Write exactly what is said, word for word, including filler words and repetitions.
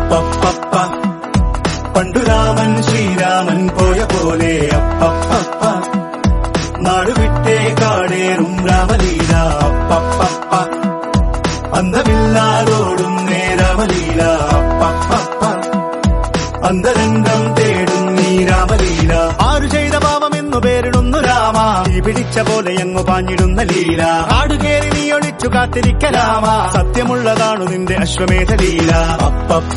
അപ്പപ്പ പണ്ടു രാമൻ ശ്രീരാമൻ പോയ പോലെ അപ്പപ്പ നാടുവിട്ടേ കാടേറും രാമലീല അപ്പപ്പ അന്തമില്ലാതോടും നേരാമലീല അപ്പപ്പ അന്തരംഗം തേടും നീ രാമലീല ആരു ചെയ്ത പാപമെന്നു പേരിടുന്നു രാമ ഈ പിടിച്ച പോലെ എങ്ങു പാഞ്ഞിടുന്ന ലീല ആടുകേറി നീ ഒളിച്ചു കാത്തിരിക്ക രാമ സത്യമുള്ളതാണു നിന്റെ അശ്വമേധ ലീല അപ്പപ്പ